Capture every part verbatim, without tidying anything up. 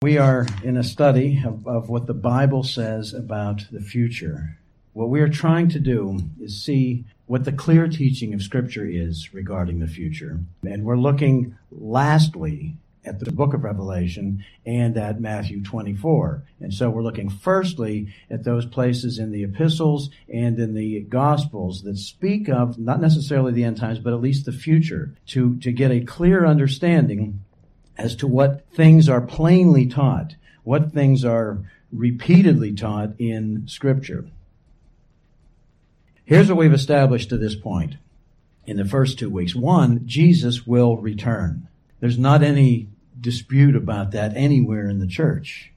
We are in a study of, of what the Bible says about the future. What we are trying to do is see what the clear teaching of Scripture is regarding the future. And we're looking lastly at the book of Revelation and at Matthew twenty-four. And so we're looking firstly at those places in the epistles and in the Gospels that speak of not necessarily the end times, but at least the future, to, to get a clear understanding as to what things are plainly taught, what things are repeatedly taught in Scripture. Here's what we've established to this point in the first two weeks. One, Jesus will return. There's not any dispute about that anywhere in the church.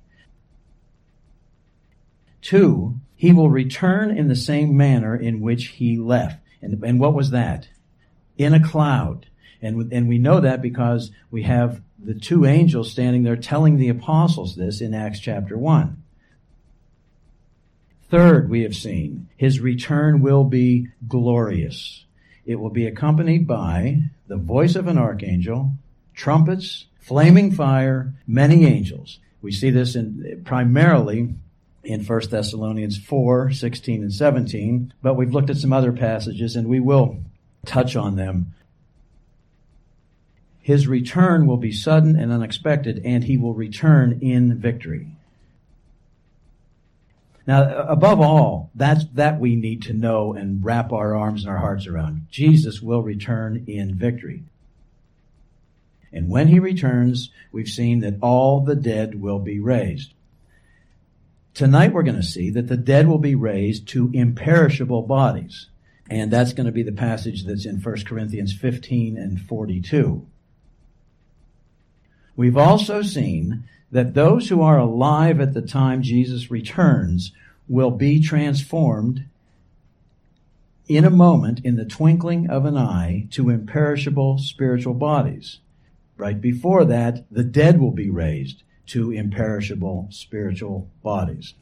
Two, he will return in the same manner in which he left. And, and what was that? In a cloud. And, and we know that because we have the two angels standing there telling the apostles this in Acts chapter one. Third, we have seen, his return will be glorious. It will be accompanied by the voice of an archangel, trumpets, flaming fire, many angels. We see this in primarily in First Thessalonians four, sixteen and seventeen, but we've looked at some other passages and we will touch on them. His return will be sudden and unexpected, and he will return in victory. Now, above all, that's that we need to know and wrap our arms and our hearts around. Jesus will return in victory. And when he returns, we've seen that all the dead will be raised. Tonight we're going to see that the dead will be raised to imperishable bodies. And that's going to be the passage that's in First Corinthians fifteen and forty-two. We've also seen that those who are alive at the time Jesus returns will be transformed in a moment, in the twinkling of an eye, to imperishable spiritual bodies. Right before that, the dead will be raised to imperishable spiritual bodies.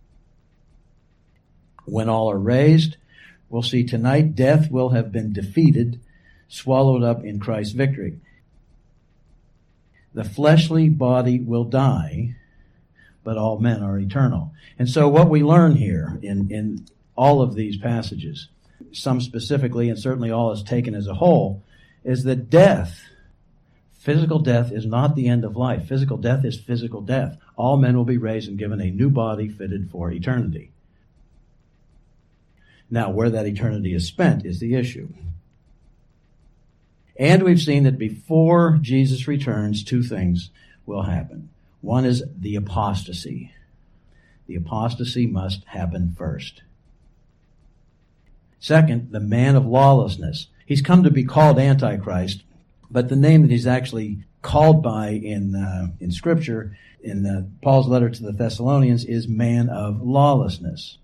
When all are raised, we'll see tonight death will have been defeated, swallowed up in Christ's victory. The fleshly body will die, but all men are eternal. And so what we learn here in, in all of these passages, some specifically and certainly all is taken as a whole, is that death, physical death, is not the end of life. Physical death is physical death. All men will be raised and given a new body fitted for eternity. Now, where that eternity is spent is the issue. And we've seen that before Jesus returns, two things will happen. One is the apostasy. The apostasy must happen first. Second, the man of lawlessness. He's come to be called Antichrist, but the name that he's actually called by in uh, in Scripture, in uh, Paul's letter to the Thessalonians, is man of lawlessness.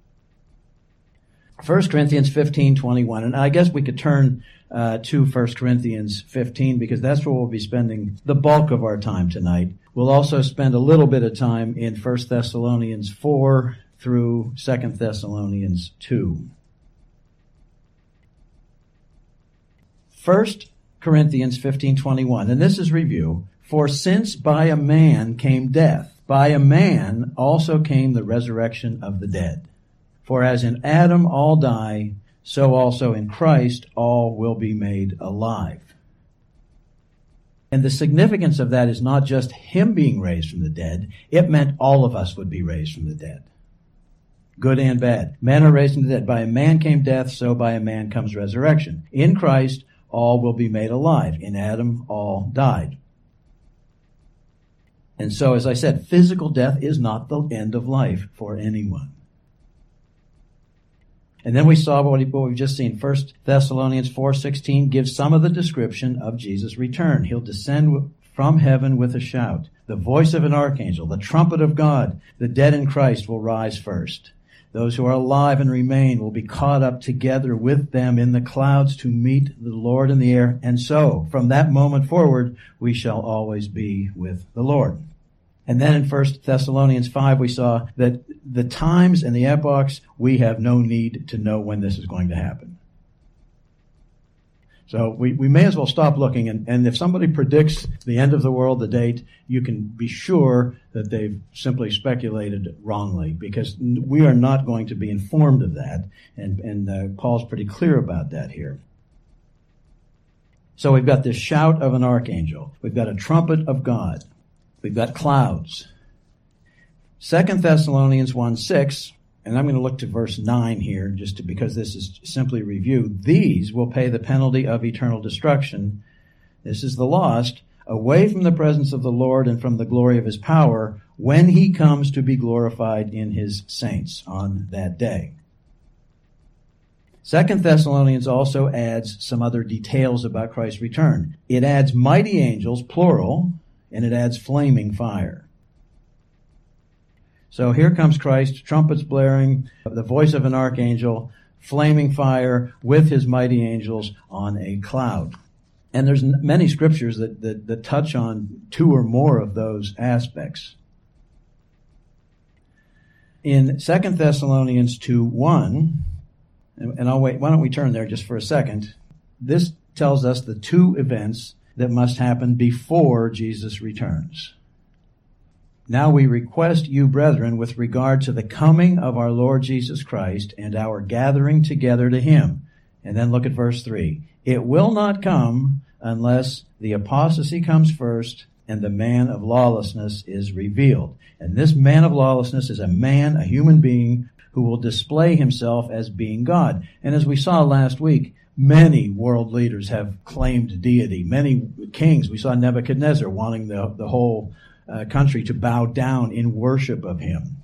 First Corinthians fifteen, twenty-one, and I guess we could turn uh, to First Corinthians fifteen because that's where we'll be spending the bulk of our time tonight. We'll also spend a little bit of time in First Thessalonians four through Second Thessalonians two. First Corinthians fifteen, twenty-one, and this is review. For since by a man came death, by a man also came the resurrection of the dead. For as in Adam all die, so also in Christ all will be made alive. And the significance of that is not just him being raised from the dead. It meant all of us would be raised from the dead. Good and bad. Men are raised from the dead. By a man came death, so by a man comes resurrection. In Christ all will be made alive. In Adam all died. And so, as I said, physical death is not the end of life for anyone. And then we saw what we've just seen. First Thessalonians four sixteen gives some of the description of Jesus' return. He'll descend from heaven with a shout, the voice of an archangel, the trumpet of God. The dead in Christ will rise first. Those who are alive and remain will be caught up together with them in the clouds to meet the Lord in the air. And so, from that moment forward, we shall always be with the Lord. And then in First Thessalonians five, we saw that the times and the epochs, we have no need to know when this is going to happen. So we, we may as well stop looking. And, and if somebody predicts the end of the world, the date, you can be sure that they've simply speculated wrongly, because we are not going to be informed of that. And, and uh, Paul's pretty clear about that here. So we've got this shout of an archangel. We've got a trumpet of God. We've got clouds. Second Thessalonians one six, and I'm going to look to verse nine here, just to, because this is simply review. These will pay the penalty of eternal destruction. This is the lost, away from the presence of the Lord and from the glory of his power, when he comes to be glorified in his saints on that day. Second Thessalonians also adds some other details about Christ's return. It adds mighty angels, plural, and it adds flaming fire. So here comes Christ, trumpets blaring, the voice of an archangel, flaming fire with his mighty angels on a cloud. And there's many scriptures that, that, that touch on two or more of those aspects. In Second Thessalonians two one, and I'll wait, why don't we turn there just for a second? This tells us the two events that must happen before Jesus returns. Now we request you, brethren, with regard to the coming of our Lord Jesus Christ and our gathering together to him. And then look at verse three. It will not come unless the apostasy comes first and the man of lawlessness is revealed. And this man of lawlessness is a man, a human being, who will display himself as being God. And as we saw last week, many world leaders have claimed deity. Many kings, we saw Nebuchadnezzar wanting the, the whole Uh, country to bow down in worship of him.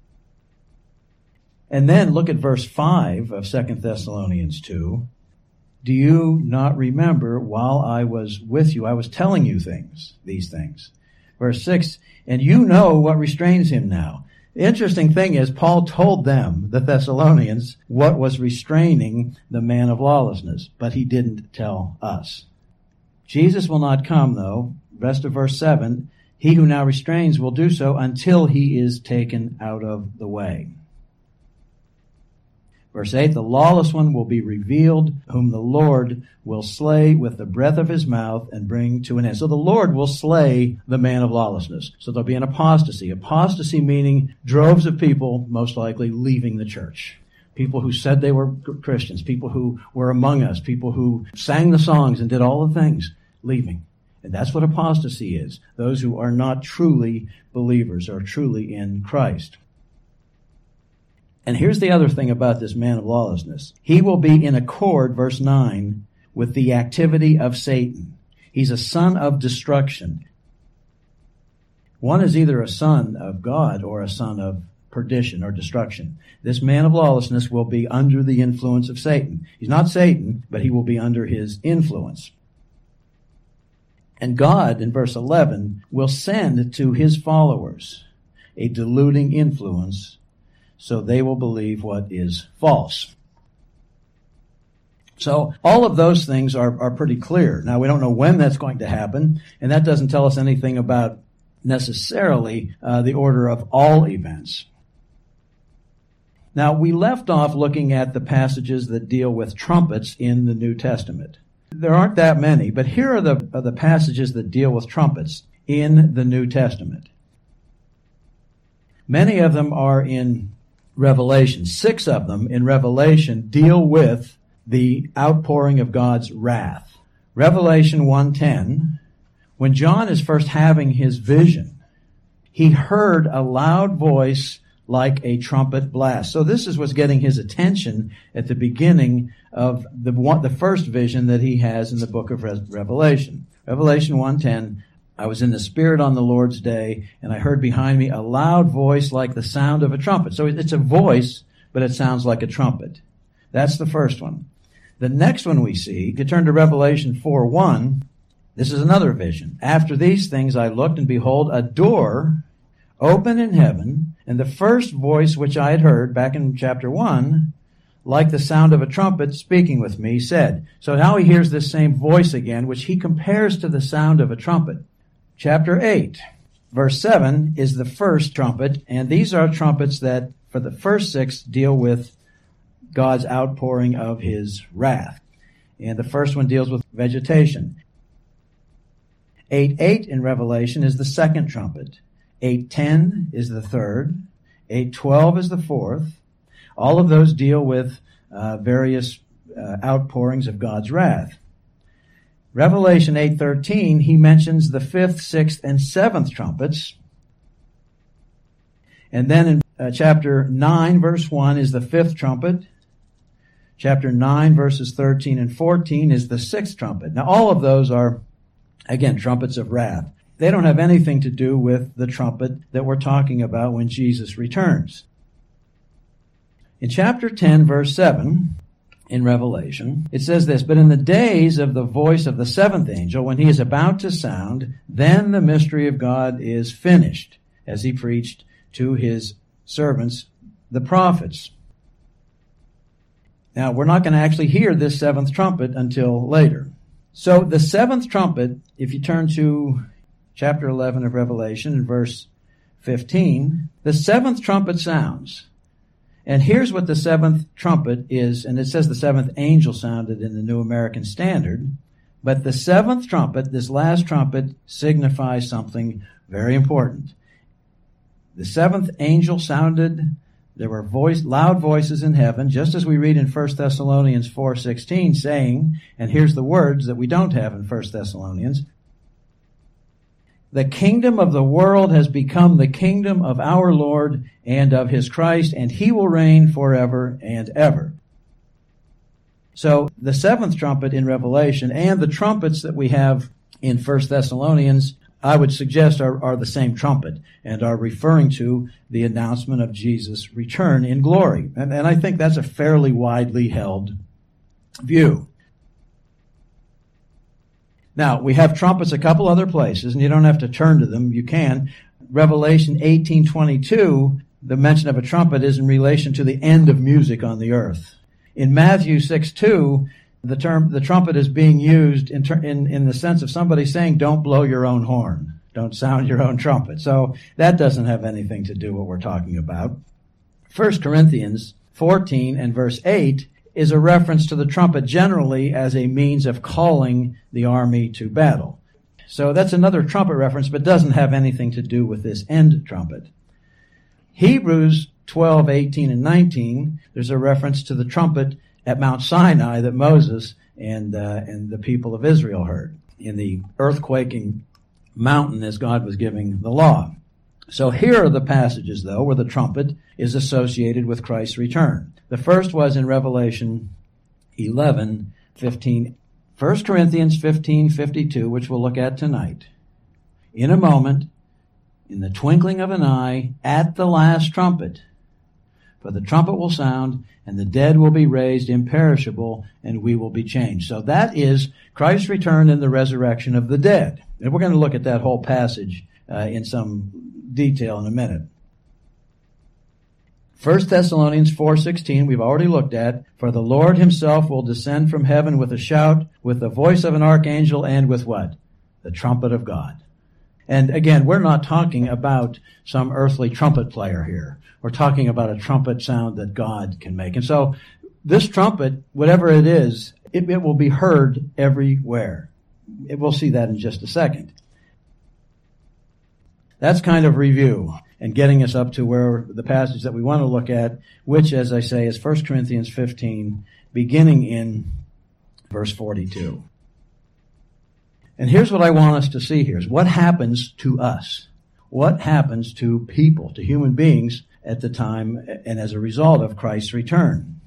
And then look at verse five of Second Thessalonians two. Do you not remember while I was with you, I was telling you things, these things. Verse six, and you know what restrains him now. The interesting thing is, Paul told them, the Thessalonians, what was restraining the man of lawlessness, but he didn't tell us. Jesus will not come, though. Rest of verse seven, he who now restrains will do so until he is taken out of the way. Verse eight, the lawless one will be revealed, whom the Lord will slay with the breath of his mouth and bring to an end. So the Lord will slay the man of lawlessness. So there'll be an apostasy. Apostasy meaning droves of people, most likely, leaving the church. People who said they were Christians, people who were among us, people who sang the songs and did all the things, leaving. And that's what apostasy is. Those who are not truly believers or truly in Christ. And here's the other thing about this man of lawlessness. He will be in accord, verse nine, with the activity of Satan. He's a son of destruction. One is either a son of God or a son of perdition or destruction. This man of lawlessness will be under the influence of Satan. He's not Satan, but he will be under his influence. And God, in verse eleven, will send to his followers a deluding influence, so they will believe what is false. So all of those things are, are pretty clear. Now, we don't know when that's going to happen, and that doesn't tell us anything about necessarily uh, the order of all events. Now, we left off looking at the passages that deal with trumpets in the New Testament. There aren't that many, but here are the, are the passages that deal with trumpets in the New Testament. Many of them are in Revelation. Six of them in Revelation deal with the outpouring of God's wrath. Revelation one ten, when John is first having his vision, he heard a loud voice like a trumpet blast. So this is what's getting his attention at the beginning of the one, the first vision that he has in the book of Revelation. Revelation one ten, I was in the Spirit on the Lord's day, and I heard behind me a loud voice like the sound of a trumpet. So it's a voice, but it sounds like a trumpet. That's the first one. The next one we see, you turn to Revelation four one, this is another vision. After these things I looked, and behold, a door open in heaven, and the first voice which I had heard back in chapter one, like the sound of a trumpet speaking with me, said. So now he hears this same voice again, which he compares to the sound of a trumpet. Chapter eight, verse seven is the first trumpet, and these are trumpets that, for the first six, deal with God's outpouring of his wrath. And the first one deals with vegetation. eight eight in Revelation is the second trumpet. eight ten is the third. eight twelve is the fourth. All of those deal with uh, various uh, outpourings of God's wrath. Revelation eight thirteen, he mentions the fifth, sixth, and seventh trumpets. And then in uh, chapter nine, verse one is the fifth trumpet. Chapter nine, verses thirteen and fourteen is the sixth trumpet. Now, all of those are, again, trumpets of wrath. They don't have anything to do with the trumpet that we're talking about when Jesus returns. In chapter ten, verse seven, in Revelation, it says this, "But in the days of the voice of the seventh angel, when he is about to sound, then the mystery of God is finished, as he preached to his servants, the prophets." Now, we're not going to actually hear this seventh trumpet until later. So the seventh trumpet, if you turn to chapter eleven of Revelation in verse fifteen, the seventh trumpet sounds. And here's what the seventh trumpet is, and it says the seventh angel sounded in the New American Standard. But the seventh trumpet, this last trumpet, signifies something very important. The seventh angel sounded. There were voice, loud voices in heaven, just as we read in First Thessalonians four sixteen, saying, and here's the words that we don't have in First Thessalonians, "The kingdom of the world has become the kingdom of our Lord and of his Christ, and he will reign forever and ever." So the seventh trumpet in Revelation and the trumpets that we have in First Thessalonians, I would suggest are, are the same trumpet and are referring to the announcement of Jesus' return in glory. And, and I think that's a fairly widely held view. Now, we have trumpets a couple other places, and you don't have to turn to them. You can. Revelation eighteen twenty-two, the mention of a trumpet is in relation to the end of music on the earth. In Matthew six two, the term, the trumpet is being used in, ter- in, in the sense of somebody saying, don't blow your own horn. Don't sound your own trumpet. So that doesn't have anything to do with what we're talking about. First Corinthians fourteen and verse eight is a reference to the trumpet generally as a means of calling the army to battle. So that's another trumpet reference, but doesn't have anything to do with this end trumpet. Hebrews twelve, eighteen, and nineteen, there's a reference to the trumpet at Mount Sinai that Moses and uh, and the people of Israel heard in the earthquaking mountain as God was giving the law. So here are the passages, though, where the trumpet is associated with Christ's return. The first was in Revelation eleven fifteen. First Corinthians fifteen fifty-two, which we'll look at tonight. "In a moment, in the twinkling of an eye, at the last trumpet, for the trumpet will sound, and the dead will be raised imperishable, and we will be changed." So that is Christ's return and the resurrection of the dead. And we're going to look at that whole passage uh, in some detail in a minute. First Thessalonians four sixteen, we've already looked at. "For the Lord himself will descend from heaven with a shout, with the voice of an archangel, and with" what? "The trumpet of God." And again, we're not talking about some earthly trumpet player here. We're talking about a trumpet sound that God can make. And so this trumpet, whatever it is, it, it will be heard everywhere. It, we'll see that in just a second. That's kind of review and getting us up to where the passage that we want to look at, which, as I say, is First Corinthians fifteen, beginning in verse forty-two. And here's what I want us to see here is what happens to us. What happens to people, to human beings at the time and as a result of Christ's return.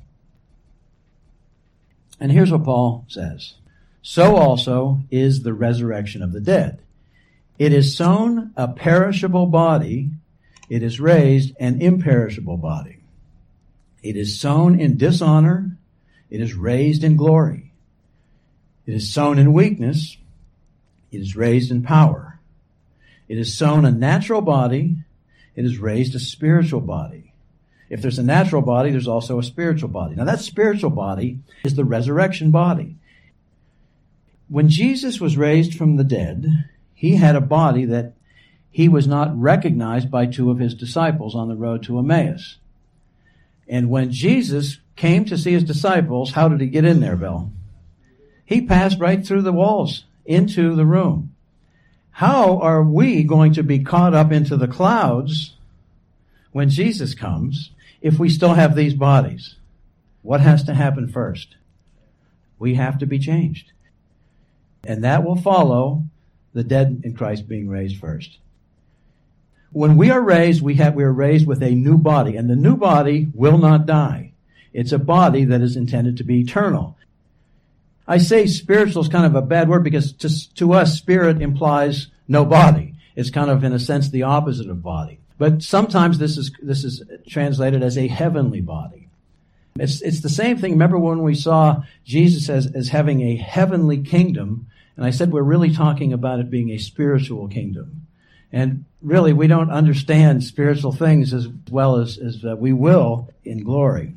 And here's what Paul says. "So also is the resurrection of the dead. It is sown a perishable body, it is raised an imperishable body. It is sown in dishonor, it is raised in glory. It is sown in weakness, it is raised in power. It is sown a natural body, it is raised a spiritual body. If there's a natural body, there's also a spiritual body." Now that spiritual body is the resurrection body. When Jesus was raised from the dead, he had a body that he was not recognized by two of his disciples on the road to Emmaus. And when Jesus came to see his disciples, how did he get in there, Bill? He passed right through the walls into the room. How are we going to be caught up into the clouds when Jesus comes if we still have these bodies? What has to happen first? We have to be changed. And that will follow the dead in Christ being raised first. When we are raised, we have we are raised with a new body, and the new body will not die. It's a body that is intended to be eternal. I say spiritual is kind of a bad word because to, to us, spirit implies no body. It's kind of, in a sense, the opposite of body. But sometimes this is this is translated as a heavenly body. It's it's the same thing. Remember when we saw Jesus as, as having a heavenly kingdom, and I said we're really talking about it being a spiritual kingdom. And really, we don't understand spiritual things as well as, as uh, we will in glory.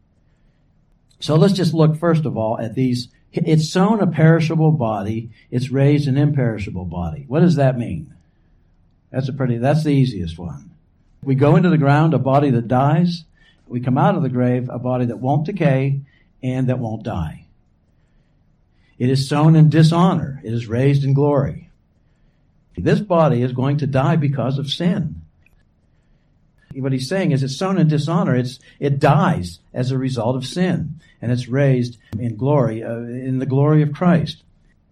So let's just look, first of all, at these. It's sown a perishable body. It's raised an imperishable body. What does that mean? That's a pretty, that's the easiest one. We go into the ground, a body that dies. We come out of the grave, a body that won't decay and that won't die. It is sown in dishonor. It is raised in glory. This body is going to die because of sin. What he's saying is it's sown in dishonor. It's, it dies as a result of sin. And it's raised in glory, uh, in the glory of Christ.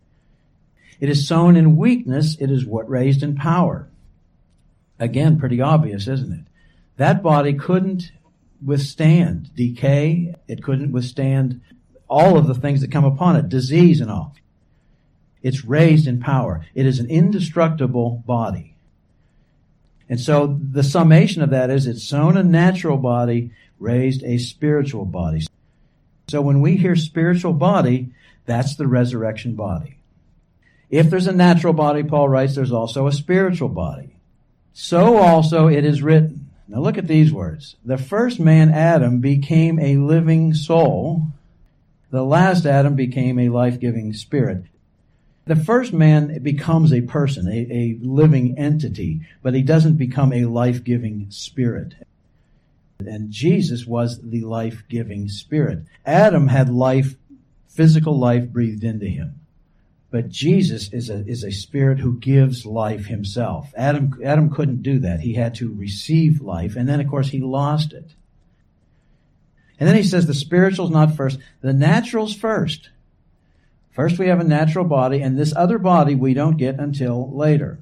It is sown in weakness. It is what raised in power. Again, pretty obvious, isn't it? That body couldn't withstand decay. It couldn't withstand all of the things that come upon it, disease and all. It's raised in power. It is an indestructible body. And so the summation of that is it's sown a natural body, raised a spiritual body. So when we hear spiritual body, that's the resurrection body. If there's a natural body, Paul writes, there's also a spiritual body. So also it is written. Now look at these words. The first man, Adam, became a living soul. The last Adam became a life-giving spirit. The first man becomes a person, a, a living entity, but he doesn't become a life-giving spirit. And Jesus was the life-giving spirit. Adam had life, physical life breathed into him. But Jesus is a, is a spirit who gives life himself. Adam, Adam couldn't do that. He had to receive life, and then, of course, he lost it. And then he says the spiritual's not first. The natural's first. First we have a natural body, and this other body we don't get until later.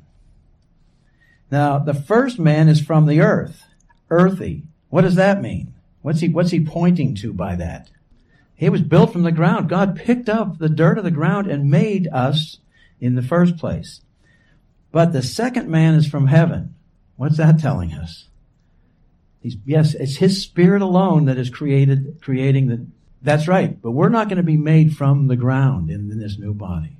Now, the first man is from the earth, earthy. What does that mean? What's he, what's he pointing to by that? He was built from the ground. God picked up the dirt of the ground and made us in the first place. But the second man is from heaven. What's that telling us? He's, yes, it's his spirit alone that is created, creating the... That's right, but we're not going to be made from the ground in, in this new body.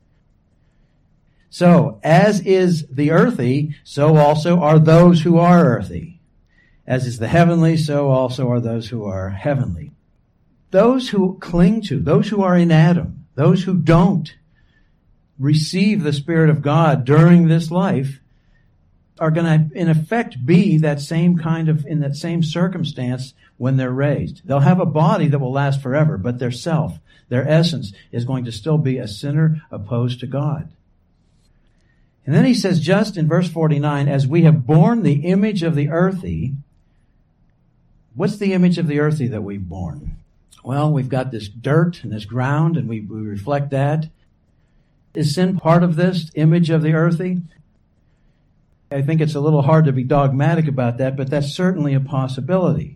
So, as is the earthy, so also are those who are earthy. As is the heavenly, so also are those who are heavenly. Those who cling to, those who are in Adam, those who don't receive the Spirit of God during this life are going to, in effect, be that same kind of, in that same circumstance when they're raised. They'll have a body that will last forever, but their self, their essence, is going to still be a sinner opposed to God. And then he says, just in verse forty-nine, as we have borne the image of the earthy. What's the image of the earthy that we've borne? Well, we've got this dirt and this ground, and we, we reflect that. Is sin part of this image of the earthy? I think it's a little hard to be dogmatic about that, but that's certainly a possibility.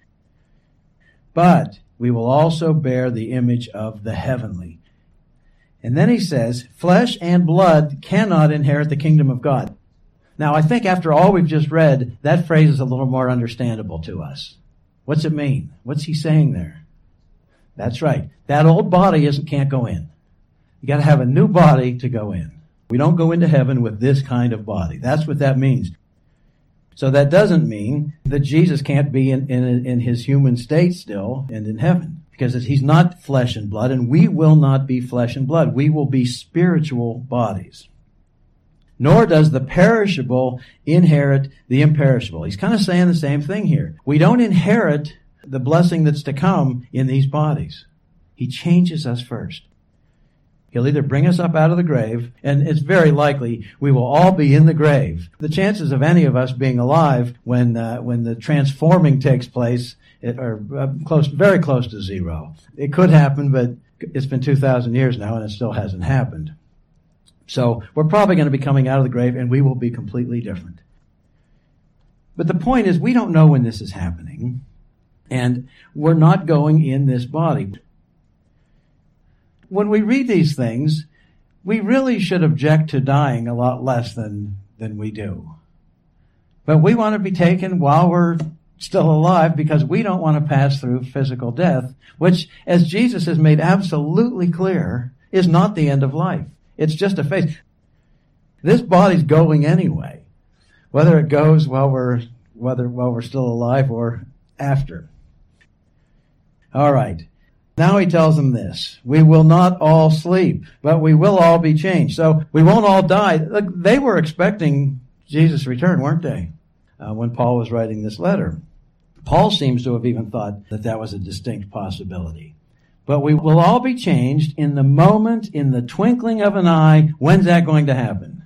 But we will also bear the image of the heavenly. And then he says, flesh and blood cannot inherit the kingdom of God. Now, I think after all we've just read, that phrase is a little more understandable to us. What's it mean? What's he saying there? That's right. That old body isn't, can't go in. You got to have a new body to go in. We don't go into heaven with this kind of body. That's what that means. So that doesn't mean that Jesus can't be in, in, in his human state still and in heaven, because he's not flesh and blood, and we will not be flesh and blood. We will be spiritual bodies. Nor does the perishable inherit the imperishable. He's kind of saying the same thing here. We don't inherit the blessing that's to come in these bodies. He changes us first. He'll either bring us up out of the grave, and it's very likely we will all be in the grave. The chances of any of us being alive when uh, when the transforming takes place it, are uh, close, very close to zero. It could happen, but it's been two thousand years now, and it still hasn't happened. So we're probably going to be coming out of the grave, and we will be completely different. But the point is, we don't know when this is happening, and we're not going in this body. When we read these things, we really should object to dying a lot less than, than we do. But we want to be taken while we're still alive because we don't want to pass through physical death, which, as Jesus has made absolutely clear, is not the end of life. It's just a phase. This body's going anyway, whether it goes while we're, whether, while we're still alive or after. All right. Now he tells them this: we will not all sleep, but we will all be changed. So we won't all die. Look, they were expecting Jesus' return, weren't they? Uh, when Paul was writing this letter. Paul seems to have even thought that that was a distinct possibility. But we will all be changed in the moment, in the twinkling of an eye. When's that going to happen?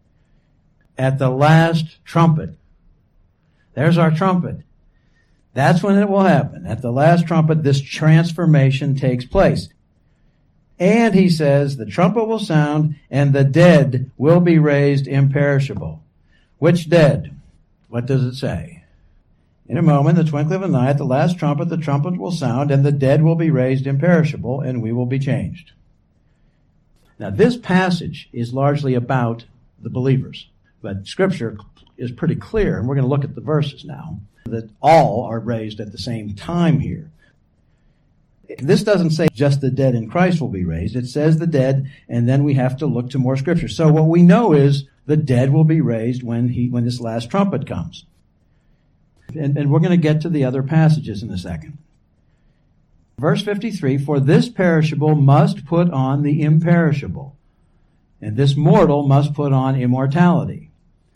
At the last trumpet. There's our trumpet. That's when it will happen. At the last trumpet, this transformation takes place. And he says, the trumpet will sound, and the dead will be raised imperishable. Which dead? What does it say? In a moment, the twinkling of an eye, at the last trumpet, the trumpet will sound, and the dead will be raised imperishable, and we will be changed. Now, this passage is largely about the believers, but Scripture is pretty clear, and we're going to look at the verses now, that all are raised at the same time here. This doesn't say just the dead in Christ will be raised. It says the dead, and then we have to look to more Scripture. So what we know is the dead will be raised when he when this last trumpet comes. And, and we're going to get to the other passages in a second. Verse fifty-three, for this perishable must put on the imperishable, and this mortal must put on immortality.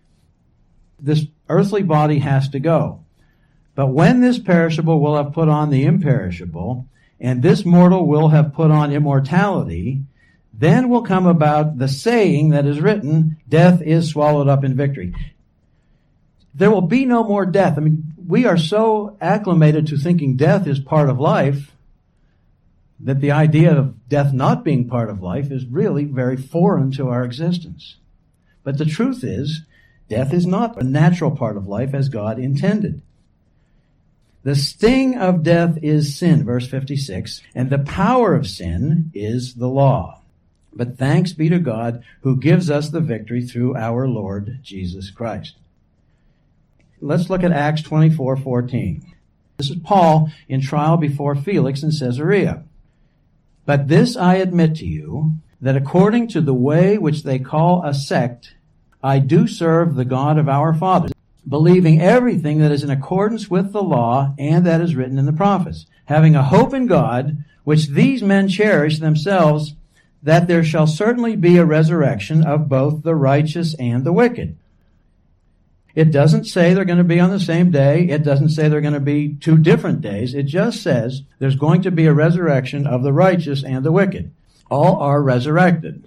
This earthly body has to go. But when this perishable will have put on the imperishable, and this mortal will have put on immortality, then will come about the saying that is written, death is swallowed up in victory. There will be no more death. I mean, we are so acclimated to thinking death is part of life that the idea of death not being part of life is really very foreign to our existence. But the truth is, death is not a natural part of life as God intended. The sting of death is sin, verse fifty-six, and the power of sin is the law. But thanks be to God who gives us the victory through our Lord Jesus Christ. Let's look at Acts twenty-four fourteen. This is Paul in trial before Felix in Caesarea. But this I admit to you, that according to the way which they call a sect, I do serve the God of our fathers, believing everything that is in accordance with the law and that is written in the prophets, having a hope in God, which these men cherish themselves, that there shall certainly be a resurrection of both the righteous and the wicked. It doesn't say they're going to be on the same day. It doesn't say they're going to be two different days. It just says there's going to be a resurrection of the righteous and the wicked. All are resurrected.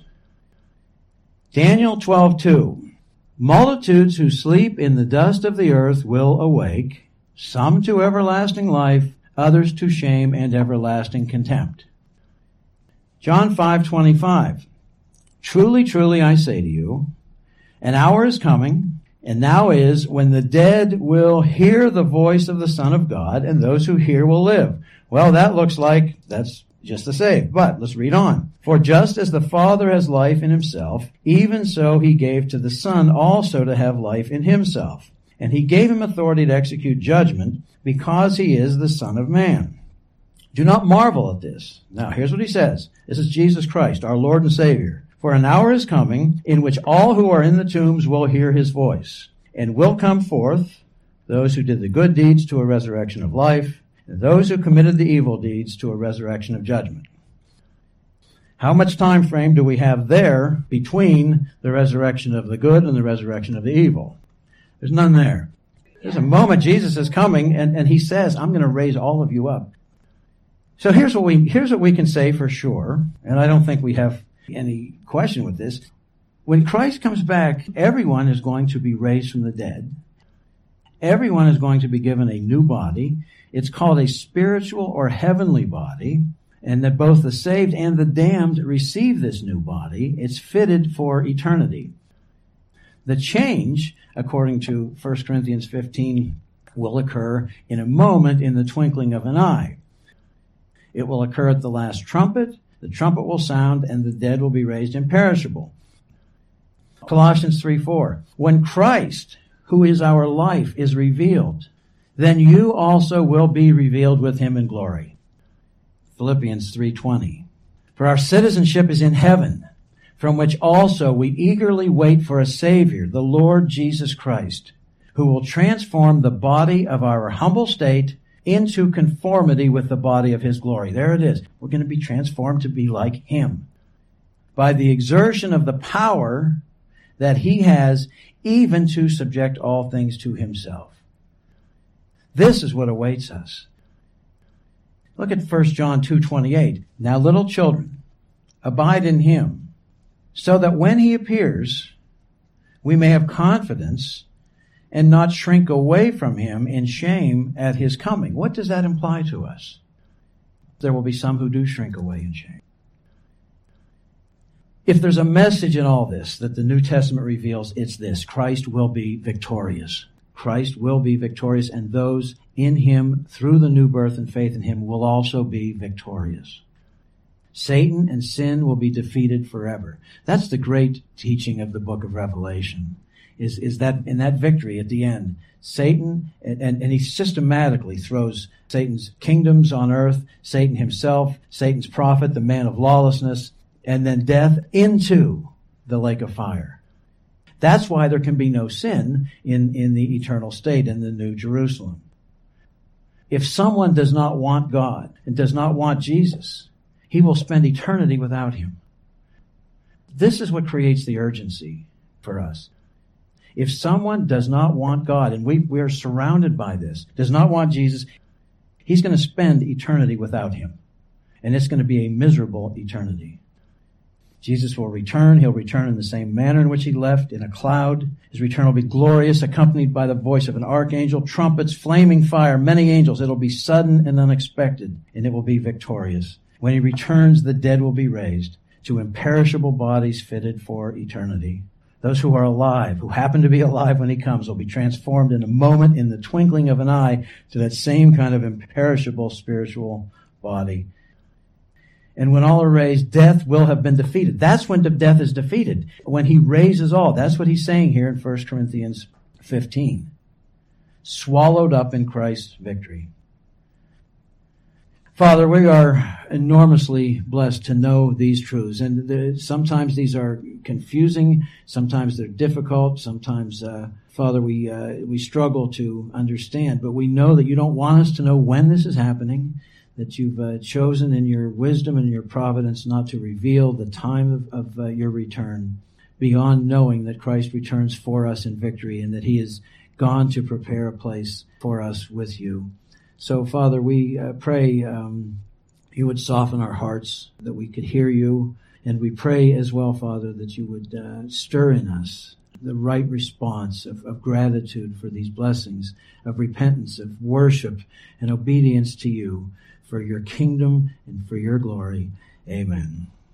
Daniel twelve two. Multitudes who sleep in the dust of the earth will awake, some to everlasting life, others to shame and everlasting contempt. John five twenty-five. Truly, truly, I say to you, an hour is coming, and now is, when the dead will hear the voice of the Son of God, and those who hear will live. Well, that looks like that's just the saved. But let's read on. For just as the Father has life in himself, even so he gave to the Son also to have life in himself. And he gave him authority to execute judgment, because he is the Son of Man. Do not marvel at this. Now, here's what he says. This is Jesus Christ, our Lord and Savior. For an hour is coming in which all who are in the tombs will hear his voice, and will come forth, those who did the good deeds to a resurrection of life, and those who committed the evil deeds to a resurrection of judgment. How much time frame do we have there between the resurrection of the good and the resurrection of the evil? There's none there. There's a moment Jesus is coming, and, and he says, I'm going to raise all of you up. So here's what we here's what we can say for sure, and I don't think we have any question with this. When Christ comes back, everyone is going to be raised from the dead. Everyone is going to be given a new body. It's called a spiritual or heavenly body, and that both the saved and the damned receive this new body. It's fitted for eternity. The change, according to First Corinthians fifteen, will occur in a moment, in the twinkling of an eye. It will occur at the last trumpet. The trumpet will sound, and the dead will be raised imperishable. Colossians three four, when Christ, who is our life, is revealed, then you also will be revealed with him in glory. Philippians three twenty, for our citizenship is in heaven, from which also we eagerly wait for a Savior, the Lord Jesus Christ, who will transform the body of our humble state into conformity with the body of his glory. There it is. We're going to be transformed to be like him by the exertion of the power that he has, even to subject all things to himself. This is what awaits us. Look at First John two twenty-eight. Now, little children, abide in him, so that when he appears, we may have confidence and not shrink away from him in shame at his coming. What does that imply to us? There will be some who do shrink away in shame. If there's a message in all this that the New Testament reveals, it's this: Christ will be victorious. Christ will be victorious, and those in him through the new birth and faith in him will also be victorious. Satan and sin will be defeated forever. That's the great teaching of the book of Revelation, is, is that in that victory at the end, Satan, and, and, and he systematically throws Satan's kingdoms on earth, Satan himself, Satan's prophet, the man of lawlessness, and then death into the lake of fire. That's why there can be no sin in, in the eternal state in the New Jerusalem. If someone does not want God and does not want Jesus, he will spend eternity without him. This is what creates the urgency for us. If someone does not want God, and we, we are surrounded by this, does not want Jesus, he's going to spend eternity without him. And it's going to be a miserable eternity. Jesus will return. He'll return in the same manner in which he left, in a cloud. His return will be glorious, accompanied by the voice of an archangel, trumpets, flaming fire, many angels. It'll be sudden and unexpected, and it will be victorious. When he returns, the dead will be raised to imperishable bodies fitted for eternity. Those who are alive, who happen to be alive when he comes, will be transformed in a moment, in the twinkling of an eye, to that same kind of imperishable spiritual body. And when all are raised, death will have been defeated. That's when death is defeated, when he raises all. That's what he's saying here in First Corinthians fifteen. Swallowed up in Christ's victory. Father, we are enormously blessed to know these truths. And the, sometimes these are confusing. Sometimes they're difficult. Sometimes, uh, Father, we uh, we struggle to understand. But we know that you don't want us to know when this is happening, that you've uh, chosen in your wisdom and your providence not to reveal the time of, of uh, your return, beyond knowing that Christ returns for us in victory and that he has gone to prepare a place for us with you. So, Father, we uh, pray um, you would soften our hearts, that we could hear you. And we pray as well, Father, that you would uh, stir in us the right response of, of gratitude for these blessings, of repentance, of worship, and obedience to you, for your kingdom and for your glory. Amen.